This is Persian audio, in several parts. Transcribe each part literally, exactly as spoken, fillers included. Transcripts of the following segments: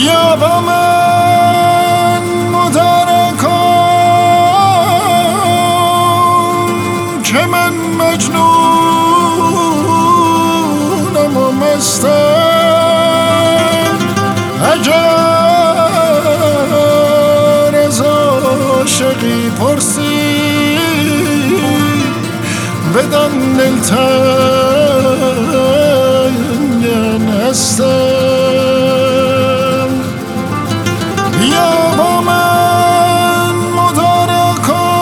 بیا با من مدارا کن که من مجنونم و مستم. اگر از عاشقی پرسی بدان دلتنگ هستم. بیا با من مدارا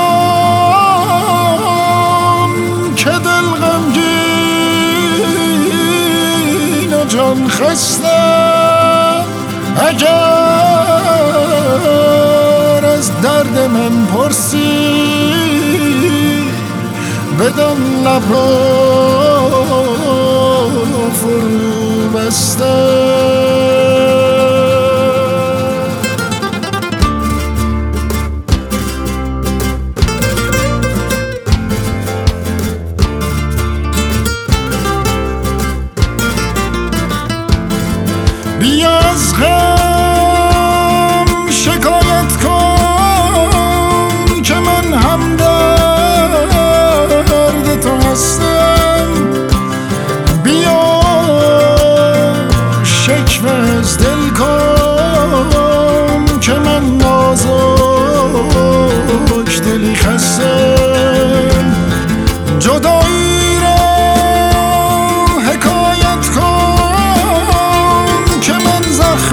کن که دل غمگین و جان خستم. اگر از درد من پرسی بدان لب را فرو بستم. بیا از غم شکایت کن که من هم درد تو هستم. بیا شکوه از دل کن که من نازک دلی خستم. جدایی را حکایت کن که من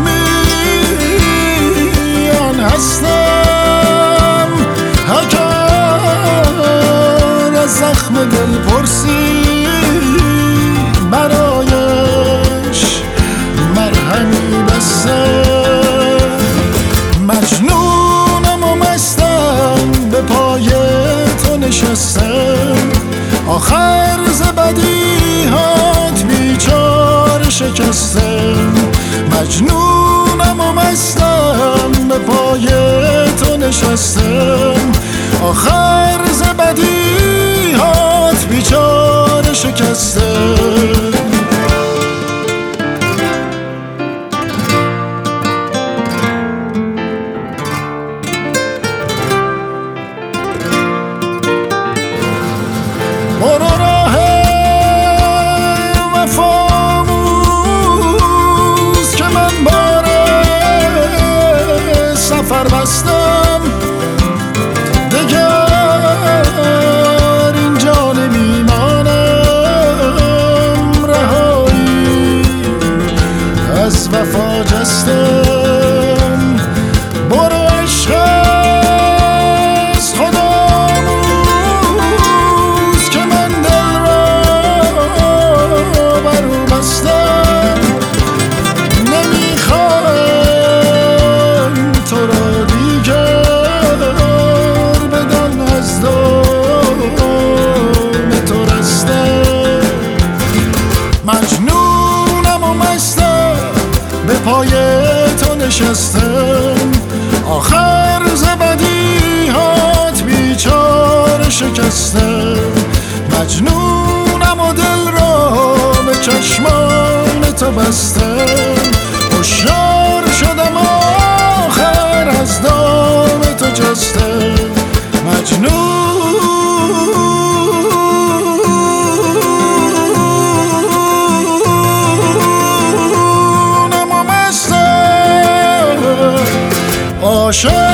زخمیان هستم. اگر از زخم دل پرسی برایش مرهمی بستم. مجنونم و مستم به پای تو نشستم. آخر ز بدیهات بیچاره شکستم. مجنونم و مستم به پای تو نشستم. آخر ز بدیهات بیچاره شکستم. برو راه وفاموز که من بار سفر بستم. دگر اینجا نمیمانم، رهایی از وفا جستم. برو عشق از خداموز که من دل را برو بستم. نمیخواهم تو را دیگر بدان از دام تو رستم. مجنونم و مستم به پای تو نشستم. آخر ز بدیهات بیچاره شکستم. مجنونم و دل را به چشمان تو بستم. هوشیار شدم آخر از دام تو جستم. مجنونم و مستم عاشق